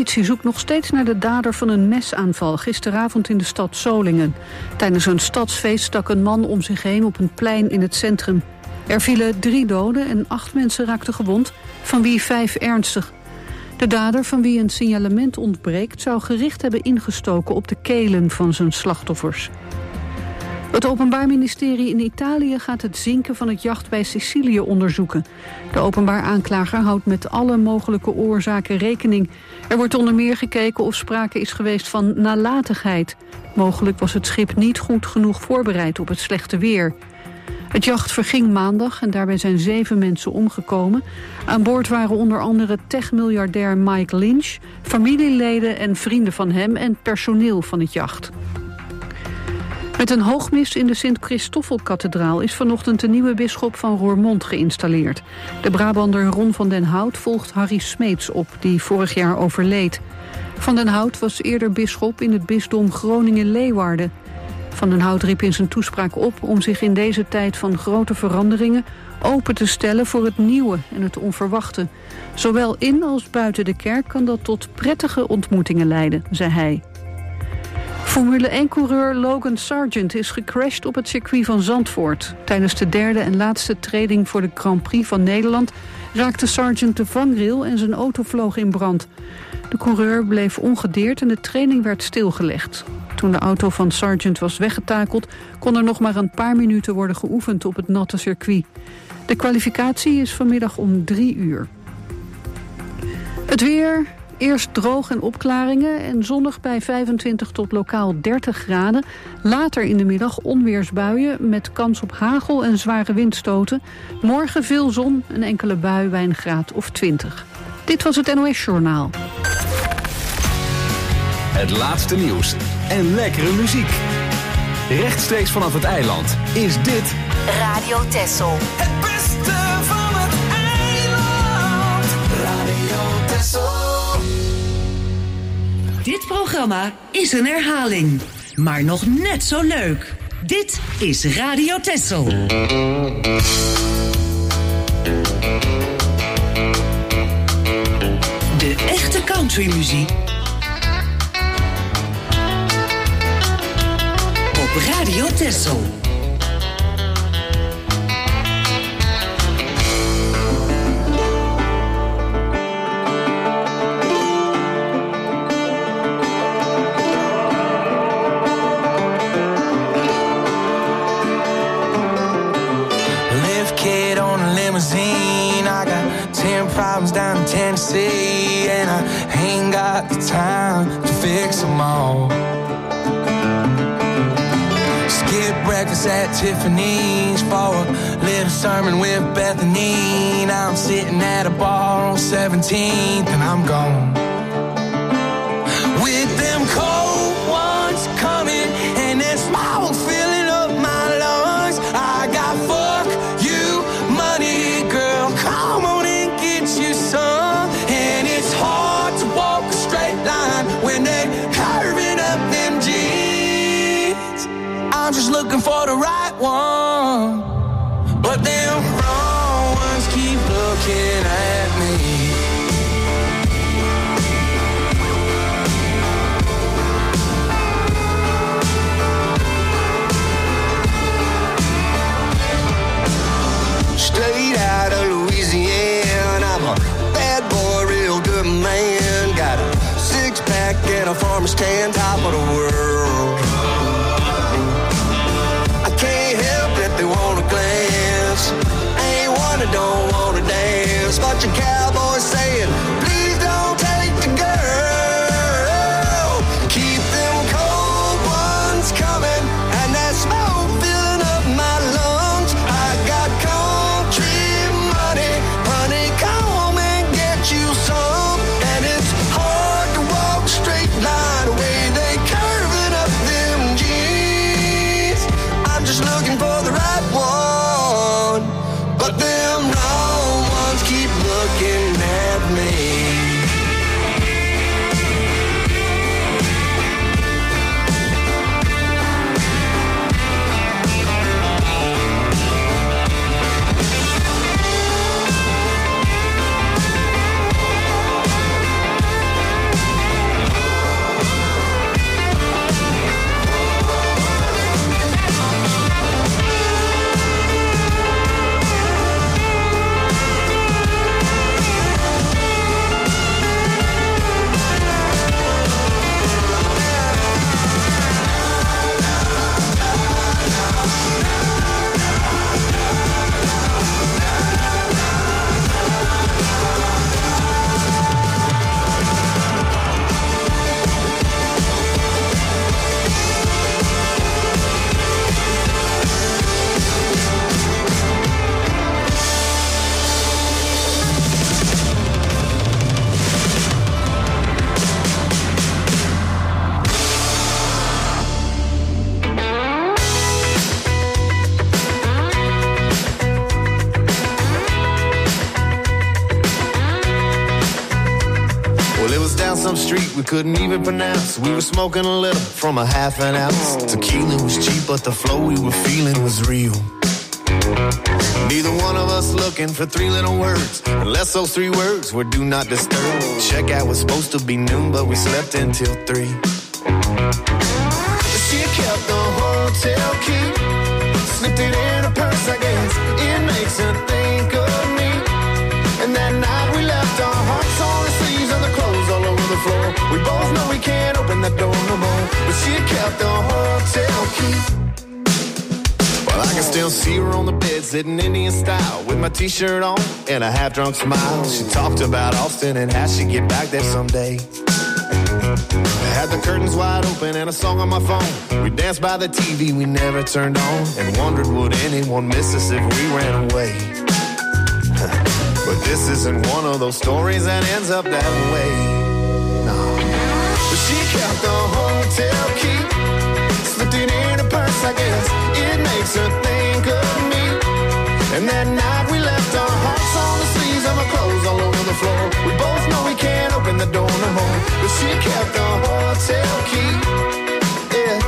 politie zoekt nog steeds naar de dader van een mesaanval gisteravond in de stad Solingen. Tijdens een stadsfeest stak een man om zich heen op een plein in het centrum. Er vielen 3 doden en 8 mensen raakten gewond, van wie 5 ernstig. De dader, van wie een signalement ontbreekt, zou gericht hebben ingestoken op de kelen van zijn slachtoffers. Het Openbaar Ministerie in Italië gaat het zinken van het jacht bij Sicilië onderzoeken. De openbaar aanklager houdt met alle mogelijke oorzaken rekening. Er wordt onder meer gekeken of sprake is geweest van nalatigheid. Mogelijk was het schip niet goed genoeg voorbereid op het slechte weer. Het jacht verging maandag en daarbij zijn 7 mensen omgekomen. Aan boord waren onder andere tech-miljardair Mike Lynch, familieleden en vrienden van hem en personeel van het jacht. Met een hoogmis in de Sint-Christoffelkathedraal is vanochtend de nieuwe bisschop van Roermond geïnstalleerd. De Brabander Ron van den Hout volgt Harry Smeets op, die vorig jaar overleed. Van den Hout was eerder bisschop in het bisdom Groningen-Leeuwarden. Van den Hout riep in zijn toespraak op om zich in deze tijd van grote veranderingen open te stellen voor het nieuwe en het onverwachte. Zowel in als buiten de kerk kan dat tot prettige ontmoetingen leiden, zei hij. Formule 1-coureur Logan Sargent is gecrashed op het circuit van Zandvoort. Tijdens de derde en laatste training voor de Grand Prix van Nederland raakte Sargent de vangrail en zijn auto vloog in brand. De coureur bleef ongedeerd en de training werd stilgelegd. Toen de auto van Sargent was weggetakeld, kon er nog maar een paar minuten worden geoefend op het natte circuit. De kwalificatie is vanmiddag om 3 uur. Het weer, eerst droog en opklaringen en zonnig bij 25 tot lokaal 30 graden. Later in de middag onweersbuien met kans op hagel en zware windstoten. Morgen veel zon, een enkele bui bij een graad of 20. Dit was het NOS Journaal. Het laatste nieuws en lekkere muziek. Rechtstreeks vanaf het eiland is dit Radio Texel. Het beste van het eiland. Radio Texel. Dit programma is een herhaling, maar nog net zo leuk. Dit is Radio Texel. De echte countrymuziek op Radio Texel. I got 10 problems down in Tennessee, and I ain't got the time to fix them all. Skip breakfast at Tiffany's for a little sermon with Bethany. Now I'm sitting at a bar on 17th and I'm gone. With them cold ones coming and that smoke filling up my lungs, I got fuck you money, girl, come on and get you some. And it's hard to walk a straight line when they're curving up them jeans. I'm just looking for the right one, but them wrong ones keep looking at me. Straight out of Louisiana, I'm a bad boy, real good man. Got a six-pack and a farmer's tan, top of the world. I can't help it, they wanna glance. Ain't one that don't wanna dance. Bunch of cowboys saying, please don't take the girl. Keep them cold ones coming and that smoke filling up my lungs. I got country money, honey, come and get you some. And it's hard to walk a straight line the way they curving up them jeans. I'm just looking for the right one, but them wrong ones keep looking at me. street we couldn't even pronounce. We were smoking a little from a half an ounce. Tequila was cheap, but the flow we were feeling was real. Neither one of us looking for three little words, unless those three words were do not disturb. Checkout was supposed to be noon, but we slept until 3. She kept the hotel key, slipped it in her purse, I guess. It makes her think of me. And that night we left our hearts on the sleeves and the clothes all over the floor. We both know we can't open that door no more, but she kept the hotel key. Well, I can still see her on the bed, sitting Indian style, with my t-shirt on and a half-drunk smile. She talked about Austin and how she'd get back there someday. I had the curtains wide open and a song on my phone. We danced by the TV we never turned on, and wondered would anyone miss us if we ran away. But this isn't one of those stories that ends up that way. No. But she kept the hotel key, slipped it in her purse, I guess. It makes her think of me. And that night we left our hearts on the sleeves and our clothes all over the floor. We both know we can't open the door no more, but she kept the hotel key. Yeah.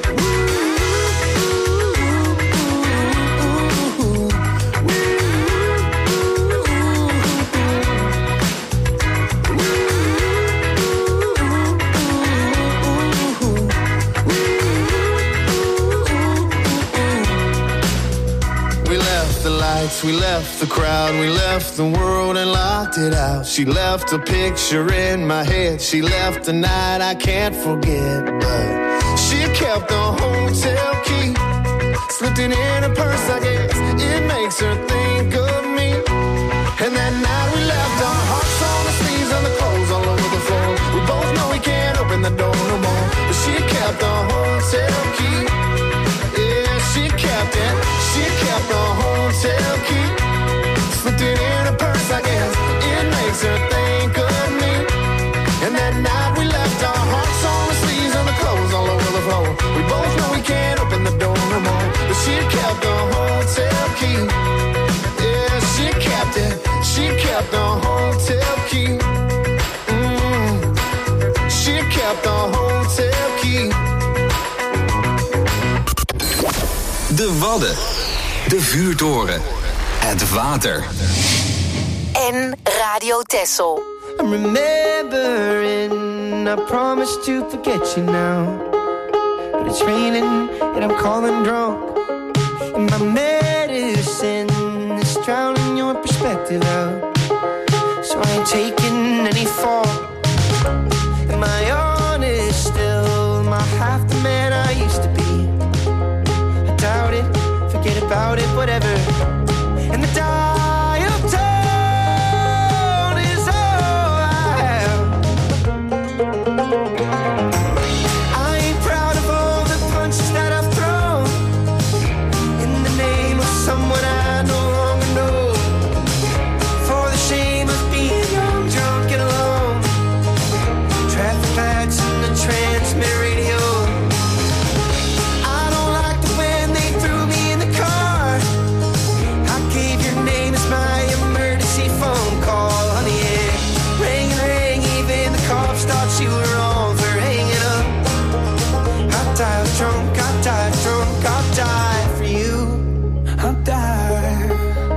We left the crowd, we left the world and locked it out. She left a picture in my head, she left a night I can't forget. But she kept the hotel key, slipped it in her purse, I guess. It makes her think of me. And that night we left our hearts on the sleeves and the clothes all over the floor. We both know we can't open the door no more, but she kept the hotel key. Yeah, she kept it. She kept the hotel key, slipped it in her purse, I guess. It makes her think of me. And that night we left our hearts on the sleeves and the clothes all over the floor. We both know we can't open the door no more, but she kept the hotel key. Yeah, she kept it. She kept the hotel key. She kept the hotel key. De Wadden. De vuurtoren. Het water. En Radio Texel. I'm remembering, I promised to forget you now. But it's raining and I'm calling drunk. And my medicine is drowning your perspective out. So I ain't taking any fault. Am I honest still? Am I half the man I used to be? I doubt it, forget about it, whatever. And the dial tone is all I have. I ain't proud of all the punches that I've thrown in the name of someone I no longer know. For the shame of being young, drunk and alone. Traffic lights and the transmitter radio. I don't like the when they threw me in the car. I gave your name as my emergency phone call. Honey, it rang and rang, even the cops thought you were wrong for hanging up. I died drunk, I died drunk, I'll die for you. I'll die.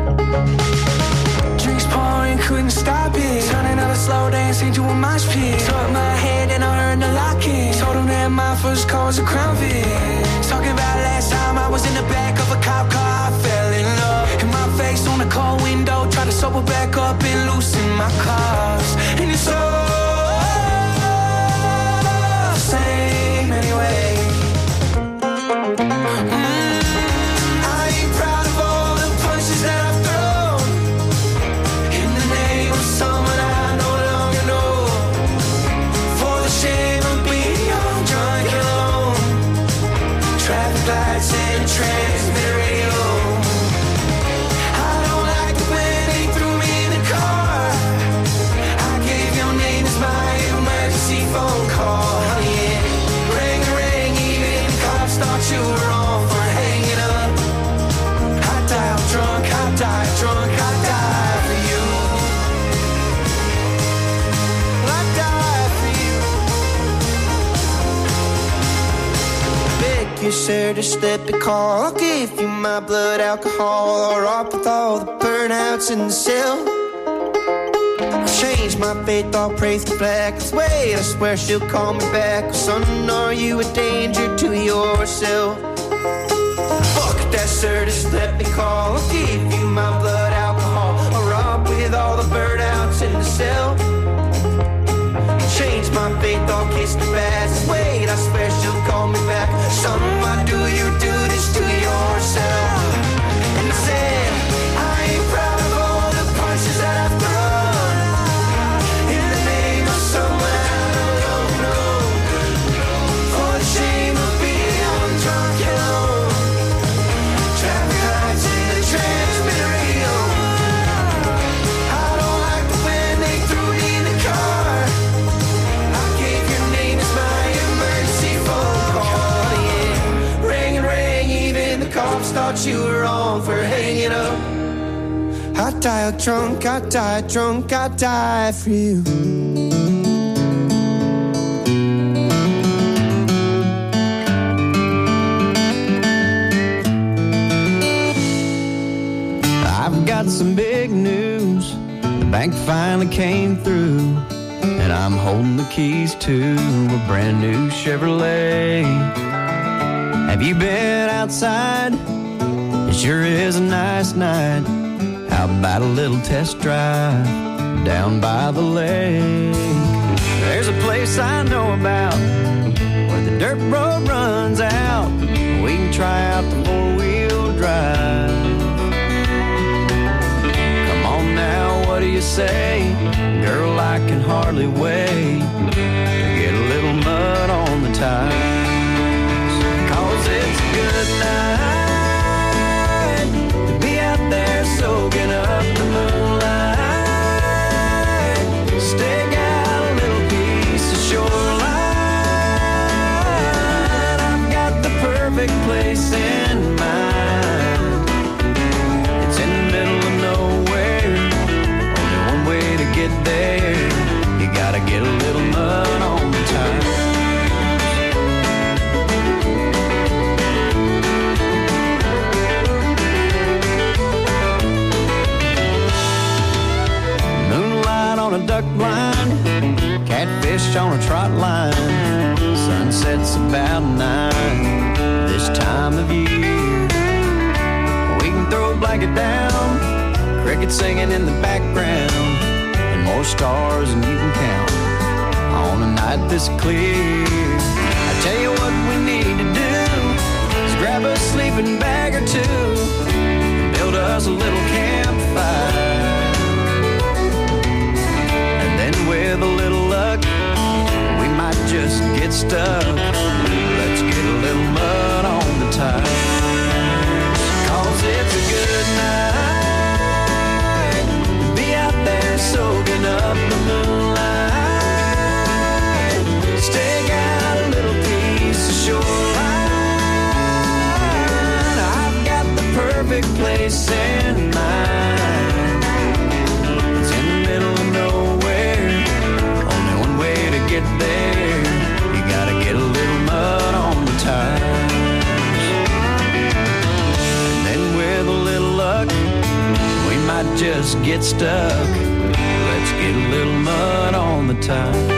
Drinks pouring, couldn't stop it. Turning out a slow dance into a mosh pit. Took my head and I heard the locking. Told him that my first call's a Crown Vic. Talking about last time I was in the back of a cop car, I fell in love. And my face on the car window, tried to sober back up and loosen my cars. And it's all the same anyway. I ain't proud of all the punches that I've thrown in the name of someone I no longer know. For the shame of being young, drunk and alone. Traffic lights and transmitter radio. I don't like the way they threw me in the car. I gave your name as my emergency phone call. Honey, it rang and rang, even the cops thought you were wrong for hanging up. I died drunk, I died drunk, I died for you. I died for you. you, sir, just let me call. I'll give you my blood alcohol, or up with all the burnouts in the cell. I'll change my faith, I'll pray for black. Wait, I swear she'll call me back. Son, are you a danger to yourself? Fuck that, sir, just let me call. I'll give you my blood alcohol, or up with all the burnouts in the cell. Change my faith, I'll kiss the past. Wait, I swear she'll call me back. Son, why do you do this to yourself? And I said, I ain't proud of all the punches that I've thrown in the name of someone I don't know. For the shame of being drunk and alone. Traffic lights in the Transmitter. I don't like the when they threw it in the car. Cops thought you were wrong for hanging up. I died drunk, I died drunk, I died for you. I've got some big news. The bank finally came through, and I'm holding the keys to a brand new Chevrolet. Have you been outside? It sure is a nice night. How about a little test drive down by the lake? There's a place I know about where the dirt road runs out. We can try out the four-wheel drive. Come on now, what do you say? Girl, I can hardly wait to get a little mud on the tires. It's a good night to be out there soaking up the moonlight. Stake out a little piece of shoreline. I've got the perfect place in mind. It's in the middle of nowhere. Only one way to get there. You gotta get a little mud on the tires. On a duck blind, catfish on a trot line. Sunset's about 9 this time of year. We can throw a blanket down, crickets singing in the background, and more stars than you can count on a night this clear. I tell you what we need to do is grab a sleeping bag or two and build us a little campfire. With a little luck, we might just get stuck. Let's get a little mud on the tires. 'Cause it's a good night to be out there soaking up the moonlight. Stake out a little piece of shoreline. I've got the perfect place in mind. It's in the middle of nowhere. Get there, you gotta get a little mud on the tires. And then with a little luck, we might just get stuck. Let's get a little mud on the tires.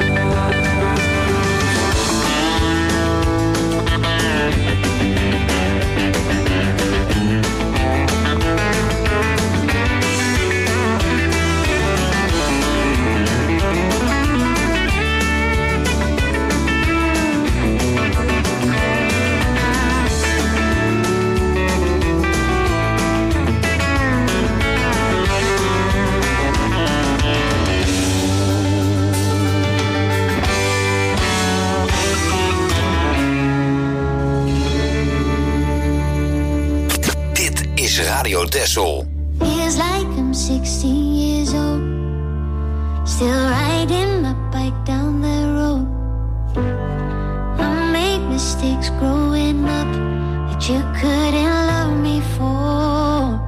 Radio Texel. Feels like I'm 16 years old, still riding my bike down the road. I made mistakes growing up that you couldn't love me for.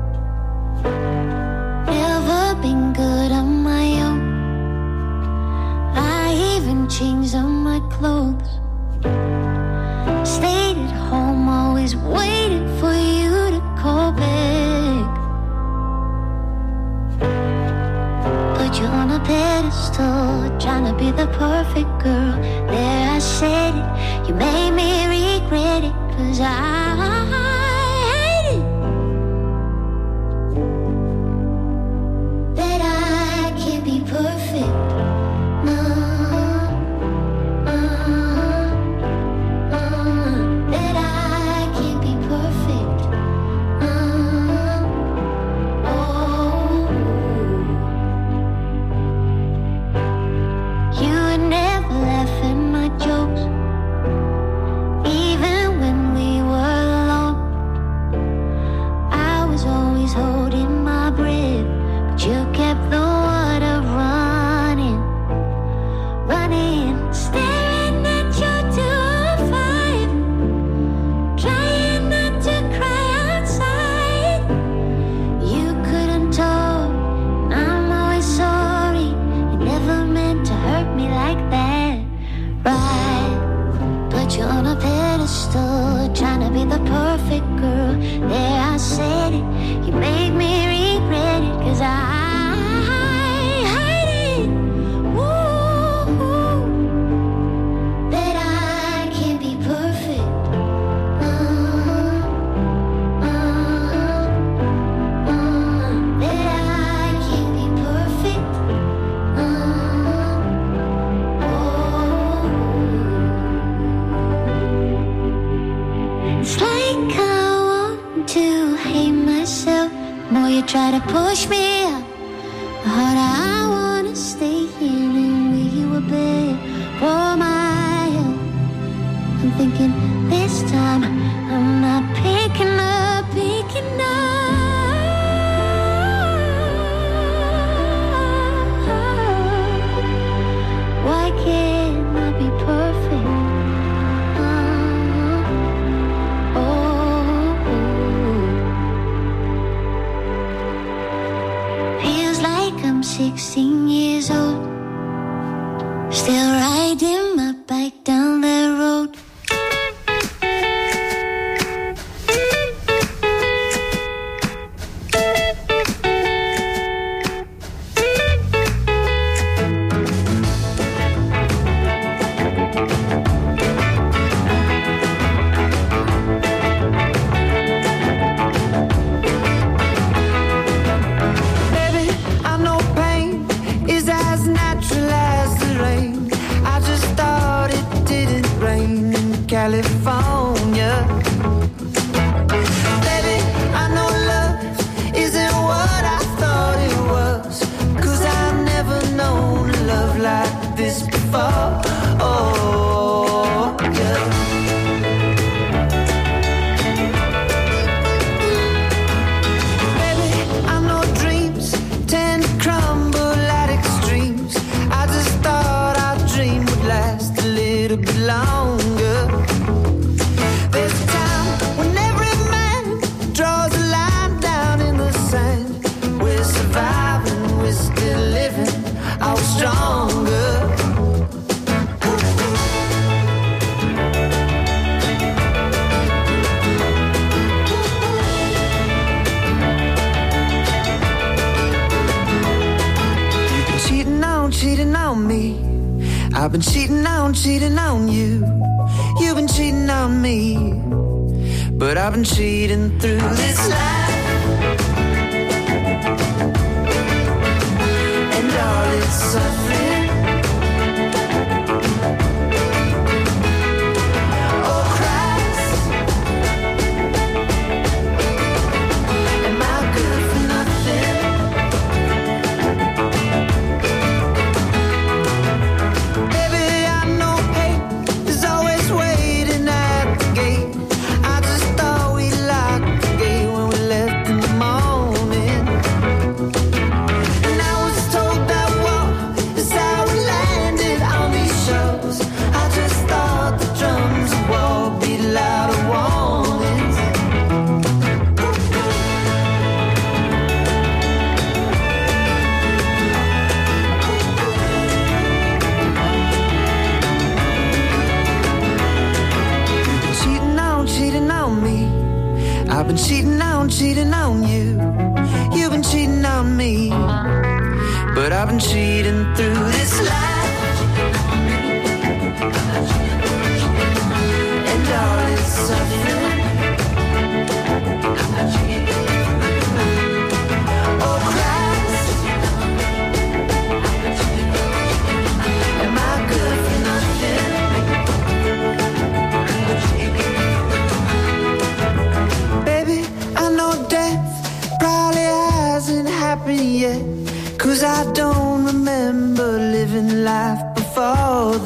Never been good on my own. I even changed all my clothes. Stayed be the perfect girl. There I said it, you made me regret it, 'cause I hate it that I can't be perfect. That I can't be perfect. You would never laugh at my jokes, even when we were alone. I was always holding my breath, but you kept the water running, running, staring at you till 5, trying not to cry outside. You couldn't talk, and I'm always sorry. You never meant to hurt me like that, right? Put you on a pedestal, trying to be the perfect girl. There I said it, you made me regret it, 'cause I hate it. Ooh, that I can't be perfect. That I can't be perfect. It's like I want to hate myself. The more you try to push me up, the harder I wanna stay here and where you were bed for my help. I'm thinking this time I'm not picking up, picking up. Why can't I be perfect? Feels like I'm 16 years old, still riding my bike down the road. Baby, I know pain is as natural as the rain. I just thought it didn't rain in California. Baby, I know love isn't what I thought it was, 'cause I've never known a love like this before. Oh, yeah. Baby, I know dreams tend to crumble at extremes. I just thought our dream would last a little bit longer. There's a time when every man draws a line down in the sand. We're surviving, we're still living, I was stronger. You've been cheating on me. I've been cheating on you. You've been cheating on me, but I've been cheating through this life. And all its suffering. Oh Christ, am I good for nothing? Baby, I know hate is always waiting at the gate. I just thought we locked the gate when we left in the morning. And I was told that war is how we landed on these shores. I just thought the drums of war beat louder warnings. Cheating on me. I've been cheating on you. You've been cheating on me, but I've been cheating through this life.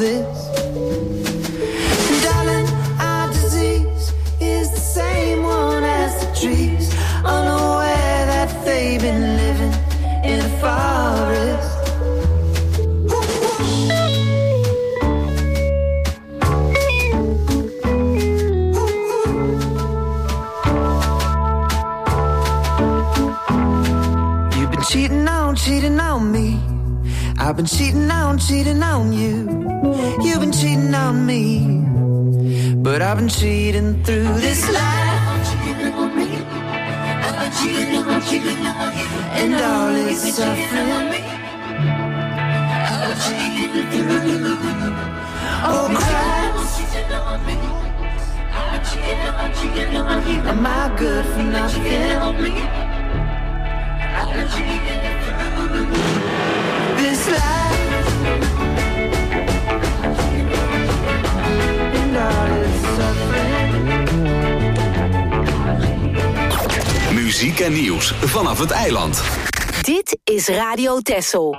this. Darling, our disease is the same one as the trees, unaware that they've been living in a forest. You've been cheating on me. I've been cheating on you. You've been cheating on me, but I've been cheating through this life. And all is suffering. Oh, Christ, am I good for nothing? This life and all is suffering. Muziek en nieuws vanaf het eiland. Dit is Radio Texel.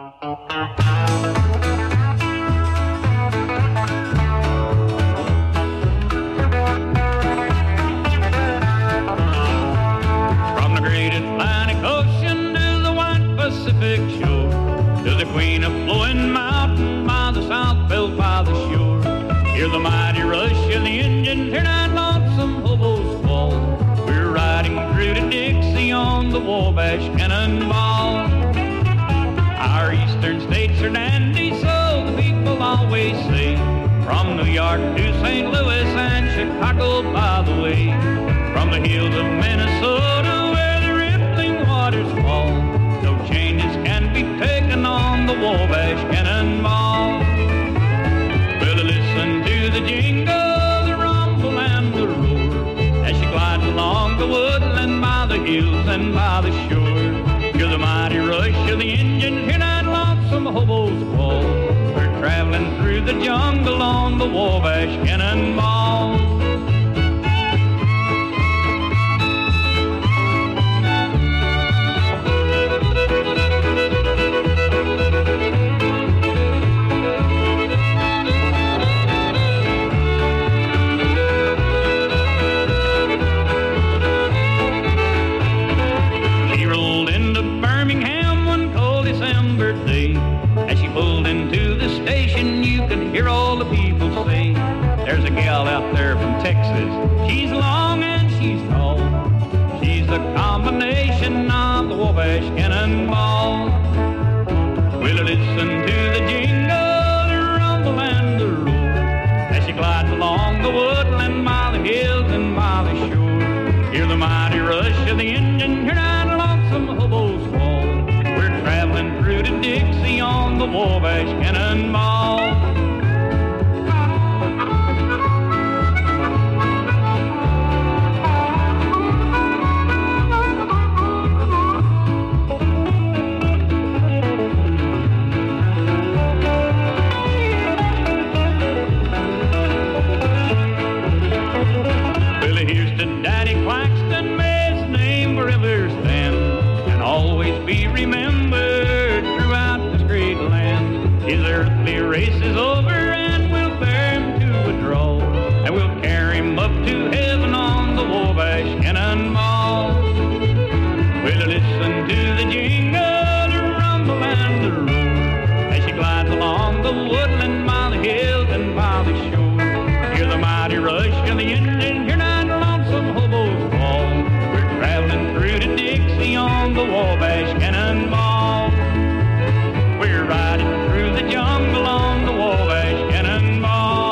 From the great Atlantic Ocean to the wide Pacific shore, to the Queen of Flowing Mountain by the South Belt by the shore. Hear the mighty rush of the engine, hear that lonesome hobo's fall. We're riding through to Dixie on the Wabash Cannonball. Our eastern states are dandy, so the people always say. From New York to St. Louis and Chicago by the way. From the hills of Minnesota where the rippling waters fall, no changes can be taken on the Wabash Cannonball. Well, listen to the jingle, the rumble and the roar, as she glides along the woodland by the hills and by the shore. Hear the mighty rush of the engine, hear that lonesome hobo's call. We're traveling through the jungle on the Wabash Cannonball. Hear all the people say, there's a gal out there from Texas. She's long and she's tall. She's a combination of the Wabash Cannonball. Will you listen to the jingle, the rumble and the roar, as she glides along the woodland by the hills and by the shore. Hear the mighty rush of the engine, hear that lonesome hobo's call. We're traveling through to Dixie on the Wabash Cannonball. Race is over and we'll bear him to a draw, and we'll carry him up to heaven on the Wabash Cannonball. We'll listen to the jingle, the rumble and the roar, as she glides along the woodland by the hills and by the shore. Hear the mighty rush of the engine, hear that lonesome hobo's call. We're traveling through to Dixie on the Wabash Cannonball. We're riding through the jungle on the Wabash Cannonball.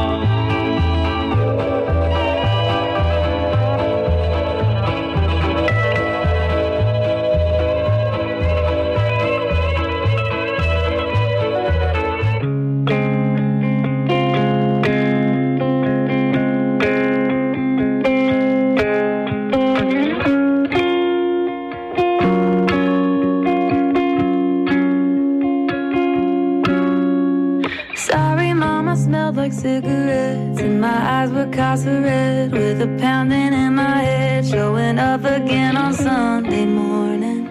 Like cigarettes, and my eyes were Casa red, with a pounding in my head, showing up again on Sunday morning.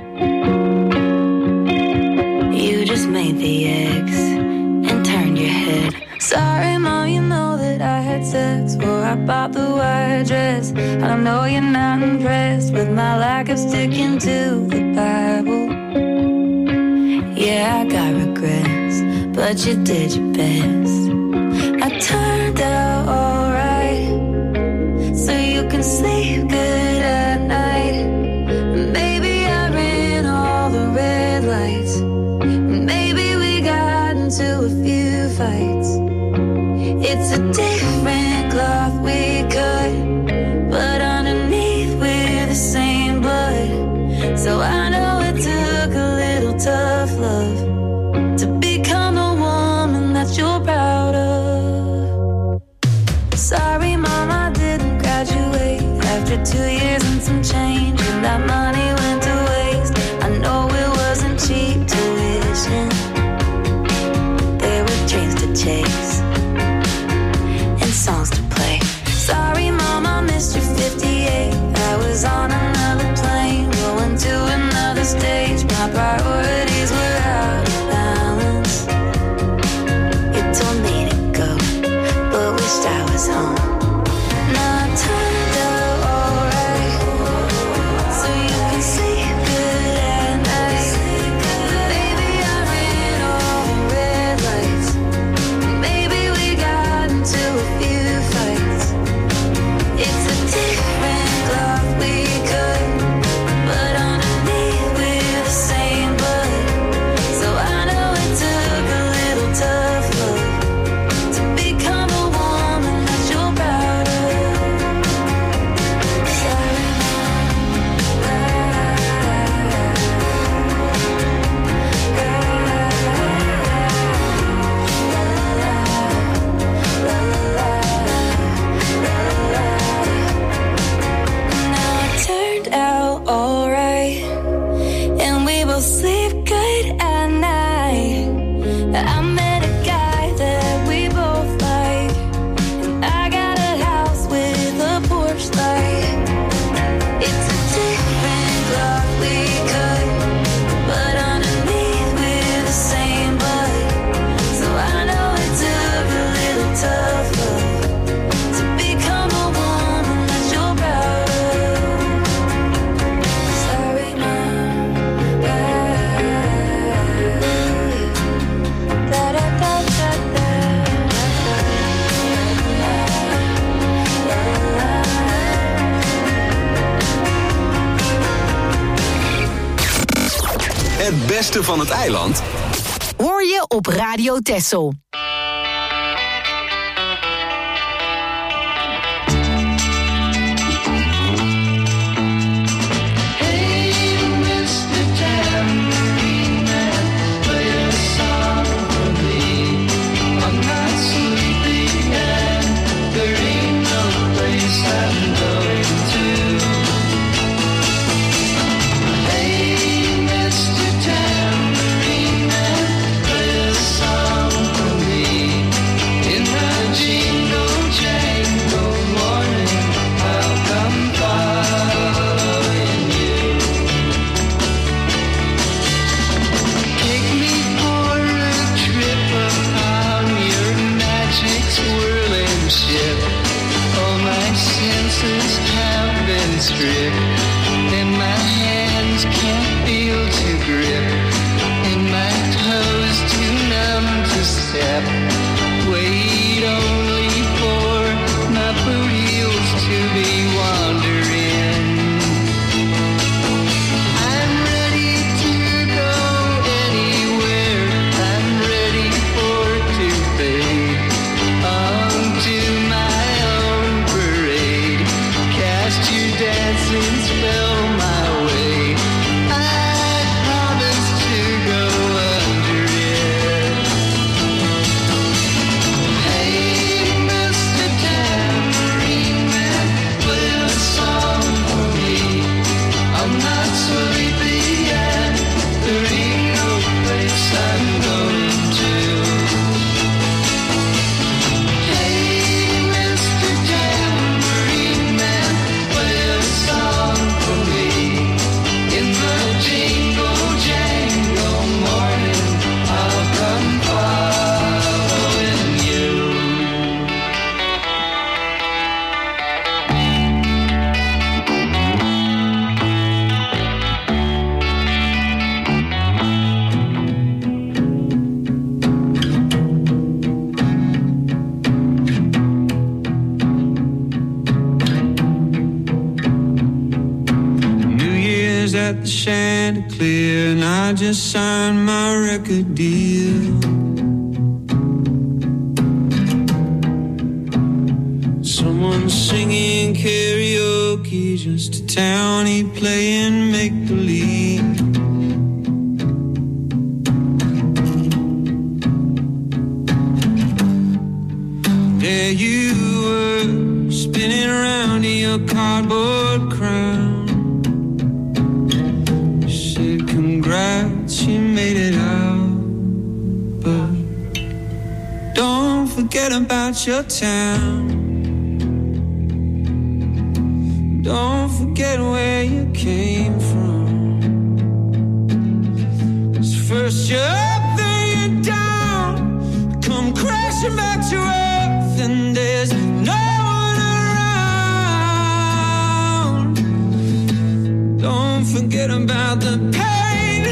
You just made the eggs and turned your head, so Sorry, Mom, you know that I had sex before I bought the white dress. I know you're not impressed with my lack of sticking to the Bible. Yeah, I got regrets, but you did your best. I turned out alright, so you can sleep good at night. Maybe I ran all the red lights. Maybe we got into a few fights. It's a different cloth we cut, but underneath we're the same blood. So I know it took a little tough love to become the woman that you're proud of. Sorry, Mom, I didn't graduate after 2 years and some change, and that money went to waste. I know it wasn't cheap tuition. There were dreams to chase and songs to play. Sorry, Mom, I missed your 58. I was on another plane, going to another stage. My priorities were out of balance. You told me to go, but wished I was home. Now I turned out alright, so you can sleep good at night. Maybe I ran all the red lights. Maybe we got into a few fights. It's a different cloth we cut, but underneath we're the same blood. So I know it took a little tough love to become a woman that you're proud of. Sorry, now it turned out alright, and we both sleep good at night. I met a guy that we both like, and I got a house with a porch light. It's a different cloth we cut, but underneath we're the same blood. So I know it took a little tough love to become a woman that you're proud of. Sorry, Mom. Da da da da da. Het beste van het eiland Hoor je op Radio Texel. was at the Chanticleer, and I just signed my record deal. Someone singing karaoke, just a townie playing make-believe. There you were, spinning around in your cardboard crown. You said congrats, you made it out, but don't forget about your town. Don't forget where you came from. 'Cause first you're up, then you're down. Come crashing back to earth, and there's no one around. Don't forget about the pain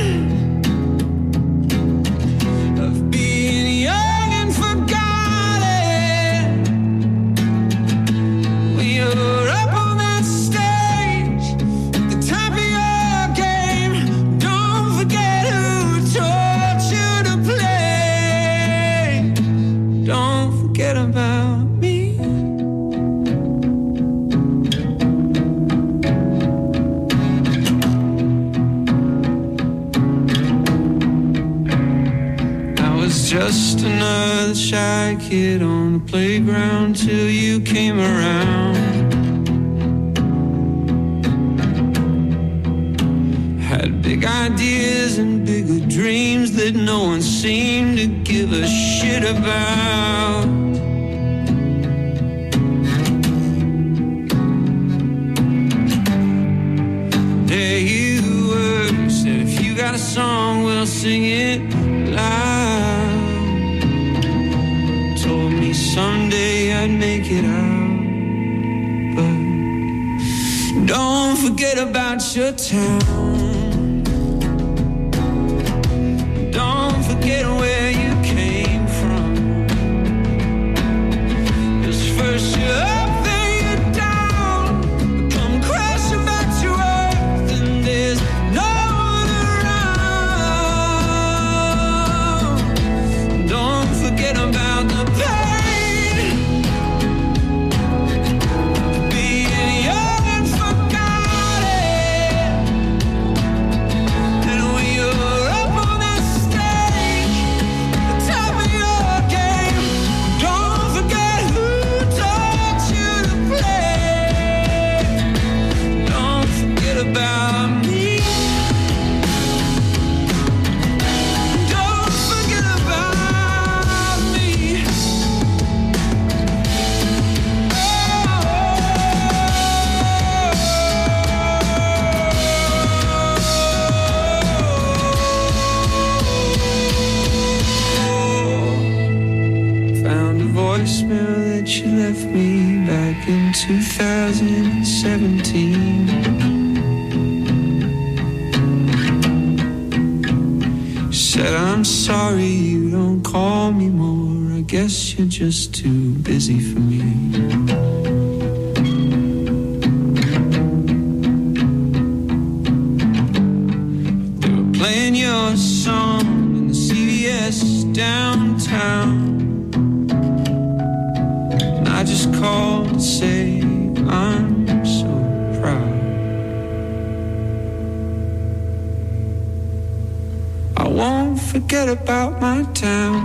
of being young and forgotten. We are up on that stage, at the top of your game. Don't forget who taught you to play. Don't forget about me. I was just another shy kid on the playground till you came around. Had big ideas and bigger dreams that no one seemed to give a shit about. There you were, said if you got a song, we'll sing it loud. Told me someday I'd make it out, but don't forget about your town. Don't forget where you came from. 'Cause first you're up, then you're down. Come crashing back to earth, and there's no one around. Don't forget about the pain, being young and forgotten. And when you're up on that stage, the top of your game, don't forget who taught you to play. Don't forget about me. Don't forget about me. Found a voicemail that you left me back in 2017. Said I'm sorry you don't call me more. I guess you're just too busy for me. They were playing your song in the CVS downtown. And I just called to say I'm so proud. I won't forget about my town,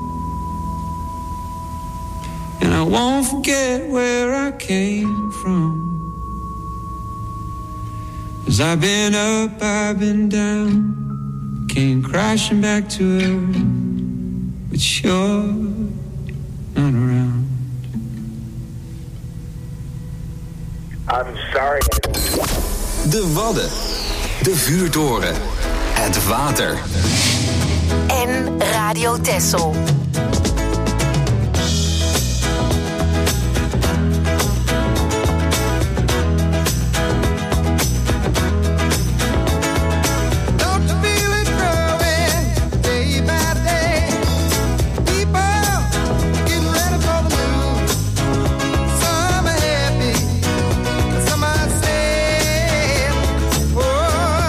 and I won't forget where I came from. 'Cause I've been up, I've been down, came crashing back to earth, but you're not around. I'm sorry. De Wadden, de vuurtoren, het water. En Radio Texel. Oh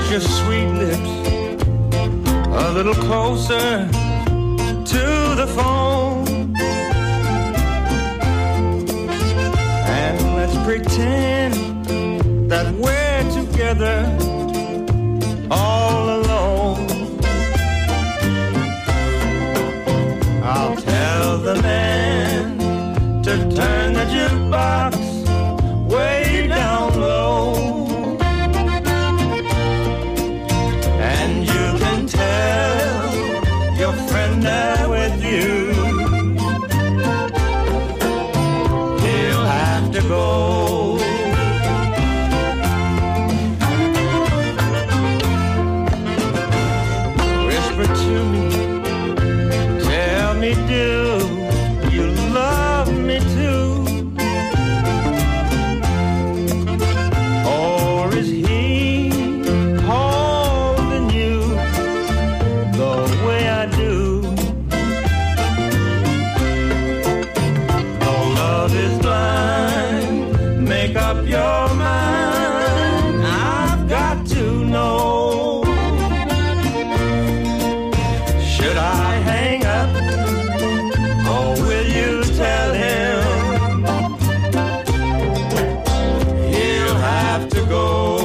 your sweet lips a little closer to the phone, and let's pretend that we're together all alone. I'll tell the man to turn the jukebox way down low, and you can tell your friend there with you he'll have to go. Whisper to me, tell me, do you love me too? Or is he holding you the way I do? Though love is blind, make up your mind, I've got to know. Should I hang up, or will you tell him he'll have to go?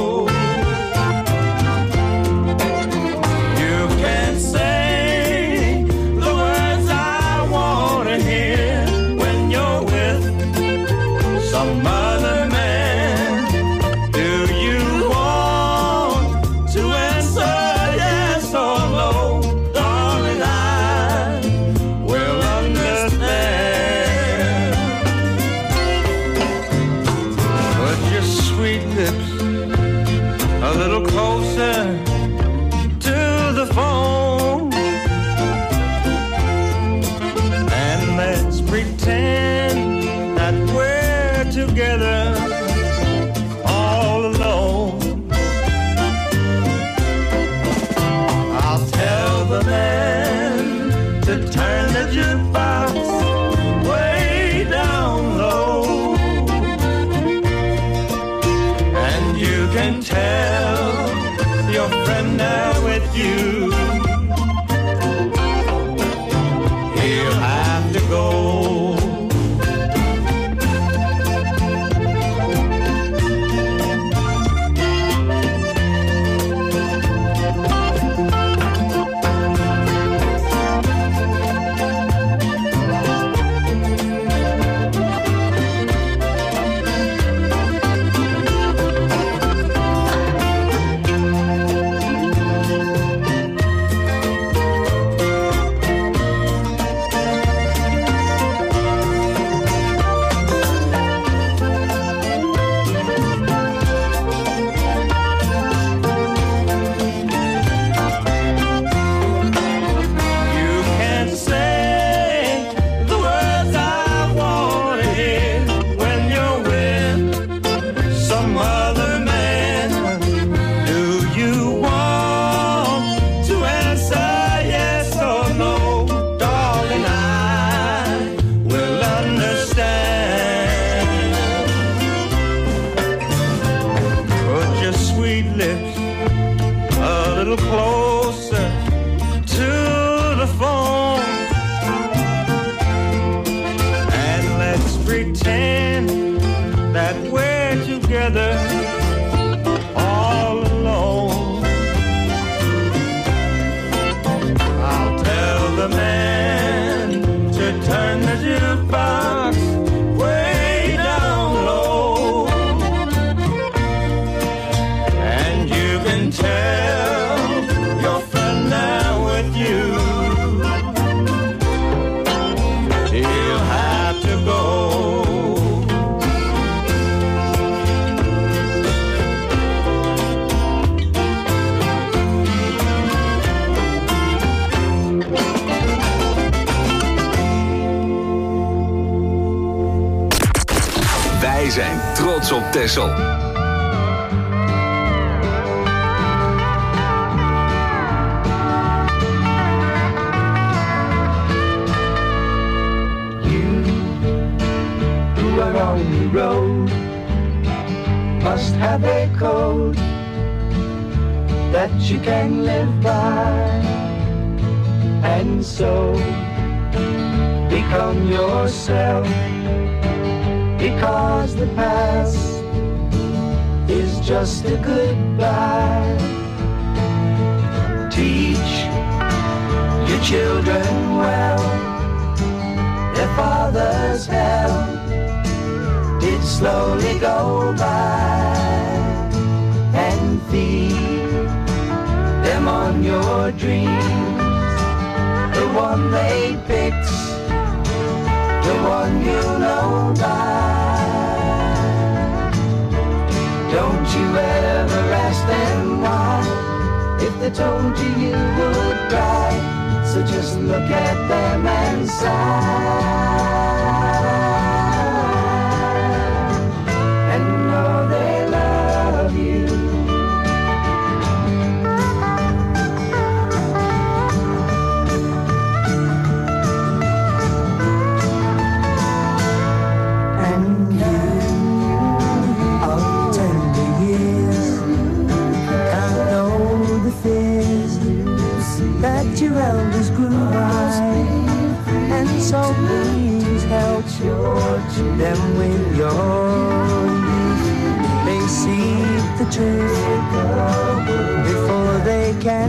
You can say the words I want to hear when you're with some other man. Do you want to answer yes or no? Darling, I will understand. Put your sweet lips a little closer to the phone, and let's pretend that we're together all alone. I'll tell the man to turn the jukebox way down low, and you can tell your friend there with you he'll have to go. You can't say the words I want to hear when you're with some other man. Do you want to answer yes or no? Darling, I will understand. Put your sweet lips a little closer to the phone, and let's pretend that we're together all alone. I'll tell the man to turn the jukebox way down low, and you can tell your friend there with you he'll have to go. Wij zijn trots op Texel. Who are on the road must have a code that you can live by. And so become yourself, because the past is just a goodbye. Teach your children well, their father's hell did slowly go by, and feed them on your dreams, the one they picked, the one you know by. Don't you ever ask them why, if they told you you would cry. So just look at them and sigh, and know they love you. And you of tender years can't know the fears that your elders grew by, and so please help them with your youth. They see the truth before they can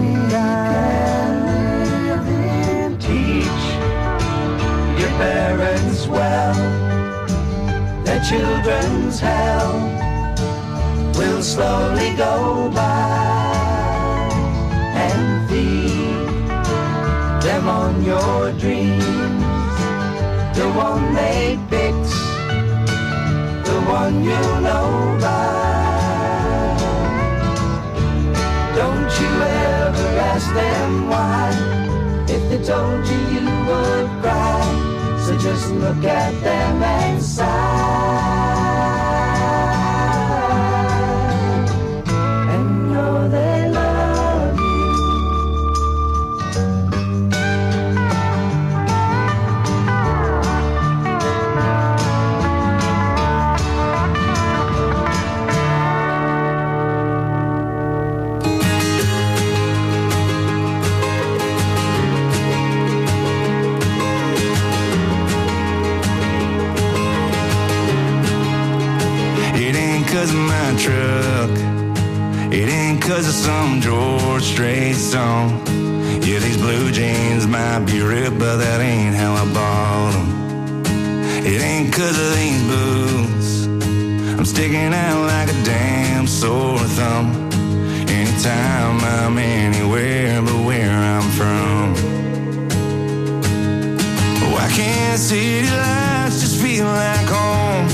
die. Teach your parents well, their children's hell will slowly go by, and feed them on your dreams, the one they picked, the one you know by. Don't you ever ask them why, if they told you you would cry. So just look at them and sigh, and know they love you. Cause of my truck, it ain't cause of some George Strait song. Yeah, these blue jeans might be ripped, but that ain't how I bought them. It ain't cause of these boots, I'm sticking out like a damn sore thumb. Anytime I'm anywhere but where I'm from. Why can't city lights just feel like home?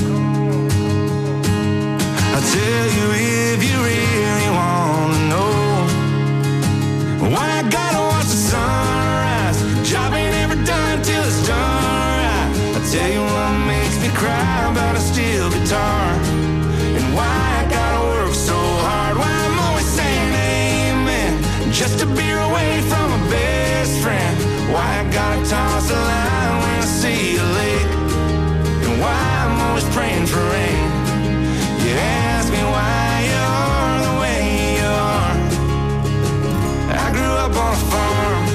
I'll tell you if you really want to know. Why I gotta watch the sunrise, job ain't ever done till it's done right. I'll tell you what makes me cry about a steel guitar, and why I gotta work so hard, why I'm always saying amen just to be away from my best friend. Why I gotta toss a line when I see a lake, and why I'm always praying for rain. You ask me why you're the way you are. I grew up on a farm.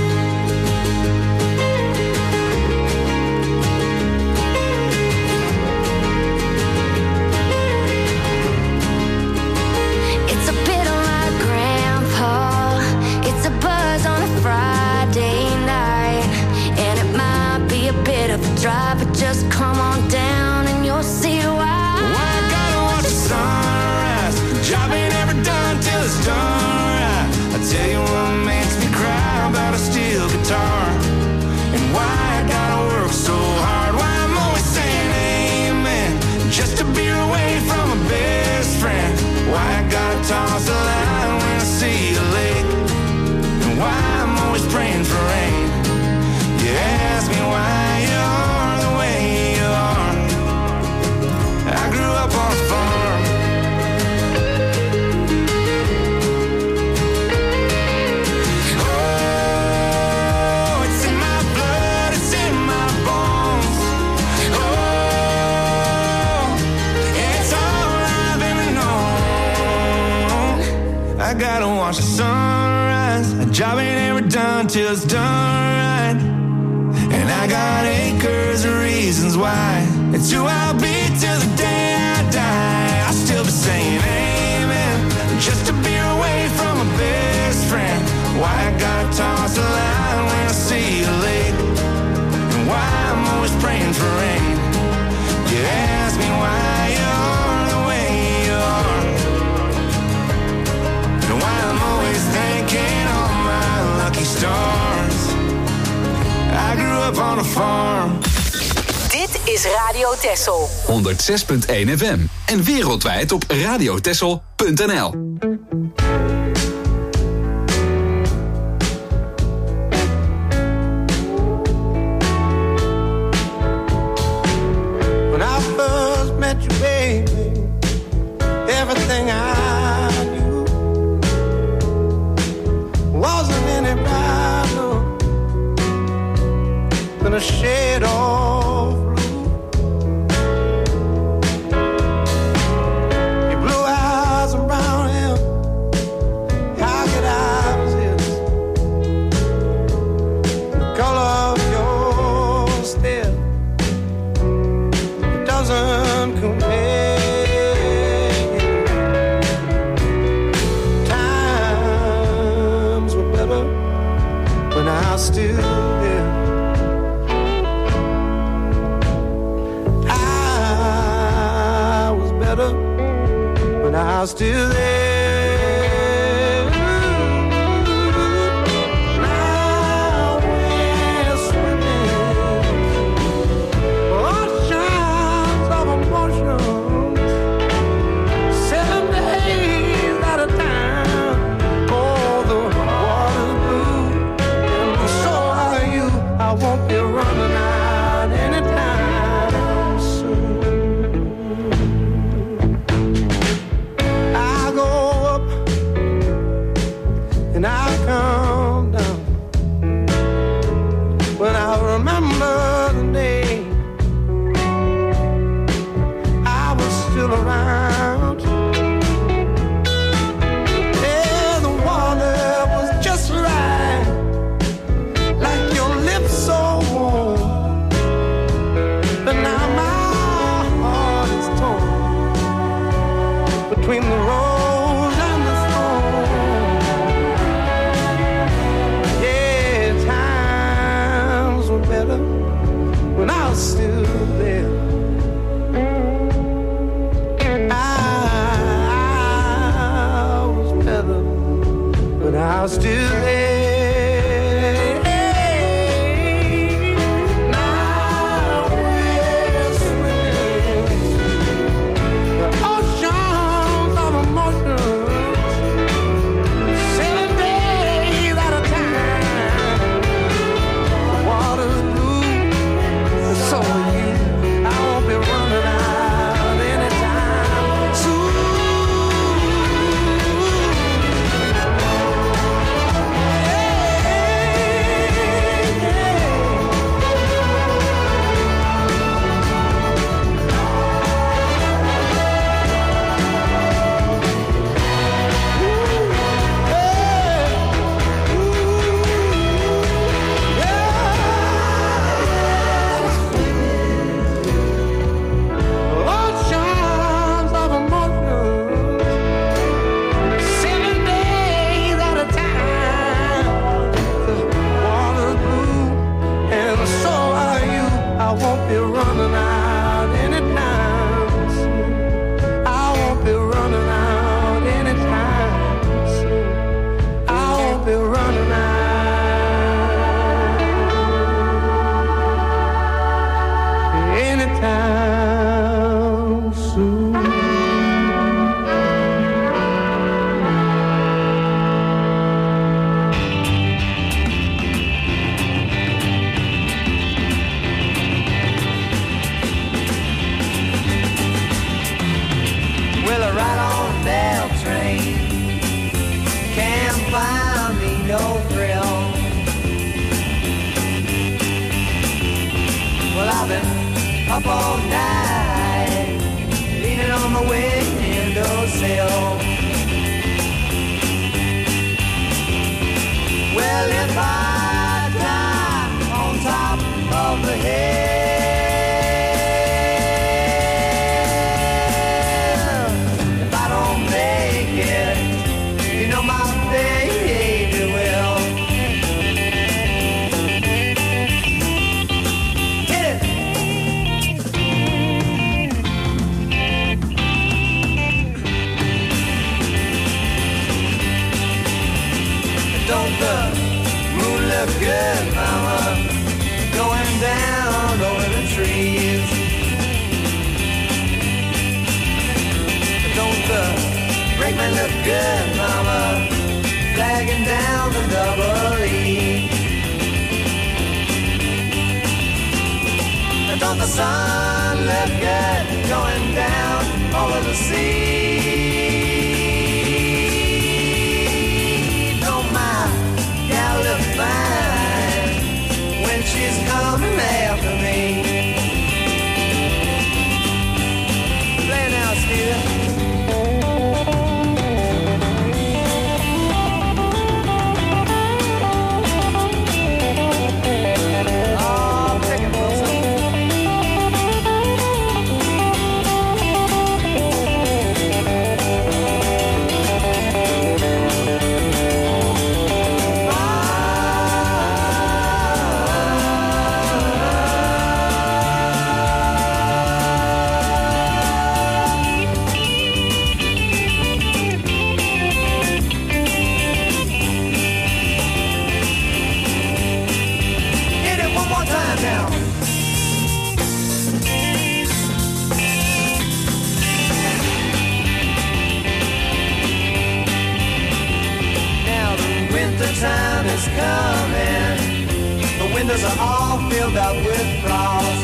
It's a bit of my grandpa, it's a gotta watch the sunrise. A job ain't ever done till it's done right. And I got acres of reasons why. It's who I'll be till the day I die. I'll still be saying amen, just to be away from my best friend. Why I gotta toss the line when I see you late, and why I'm always praying for rain. You ask me why you're the way you are, and why I'm always thanking all my lucky stars. I grew up on a farm. Dit is Radio Texel. 106.1 FM. En wereldwijd op radiotexel.nl. When I first met you, baby, everything I knew wasn't any brighter than a shade of blue. Your blue eyes and brown hair, how could I resist the color of your stare? It doesn't compare. Times were better when I was still there. When I was still there. Now we're swimming oceans of emotions, 7 days at a time. Oh, the water's blue, and so are you. I won't be running out anytime soon. And I come down when I remember the day I was still around. Yeah, the water was just right, like your lips so warm. But now my heart is torn between the rose and the thorn. Better when I was still there. I was better when I was still there. Now we're swimming the oceans of emotions, 7 days at a time. Water's blue, so are you. I won't be running out anytime soon. Oceans of emotions, 7 days at a time. The water's blue, and so are you. I won't be running out anytime soon. I won't be running out anytime soon. I won't be running out anytime soon. Well, I ride on a bell train, can't find me no thrill. Well, I've been up all night, leaning on my window sill. the moon look good, mama? Going down over the trees. Don't the brakeman look good, mama? Flagging down the double E. Don't the sun look good going down over the sea? Don't my gal look fine when she's coming after me? Play now, Steve. Time is coming. The windows are all filled up with frost.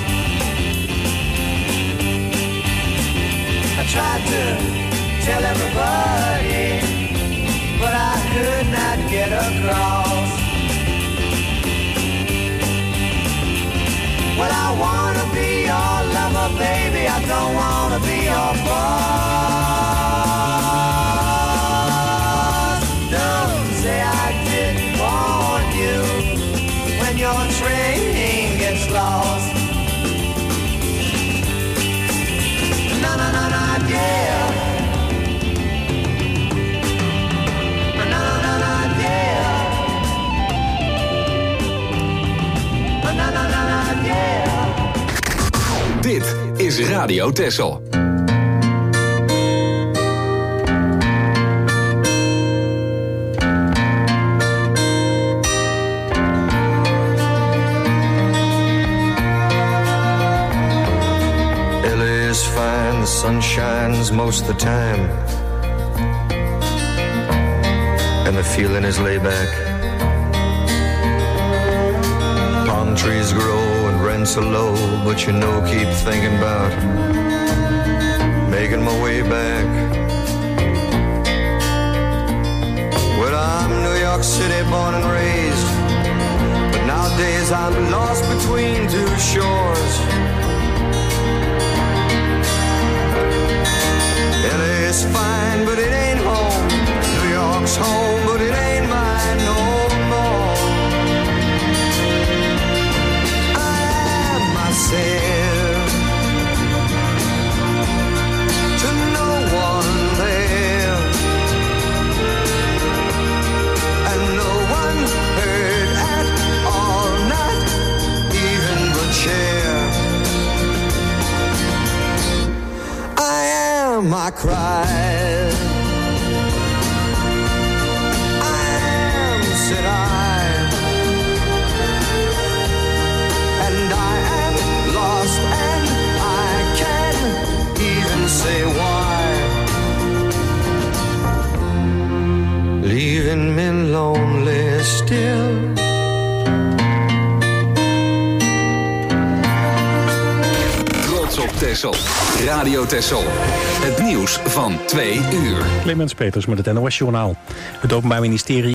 I tried to tell everybody, but I could not get across. Well, I wanna be your lover, baby. I don't wanna be your boss. Don't say I didn't warn you when your train gets lost. No, no, no, no, yeah. No, no, no, no, yeah. No, no, no, no, yeah. Dit is Radio Texel. The sun shines most of the time, and the feeling is laid back. Palm trees grow and rents are low, but you know, keep thinking about making my way back. Well, I'm New York City born and raised, but nowadays I'm lost between two shores. LA's fine, but it ain't home. New York's home, but it ain't mine no more. I am myself to no one there, and no one heard at all, not even the chair. I cried. I am, said I, and I am lost, and I can't even say why. Leaving me lonely still. Op Texel. Radio Texel. Het nieuws van 2 uur. Clemens Peters met het NOS Journaal. Het Openbaar Ministerie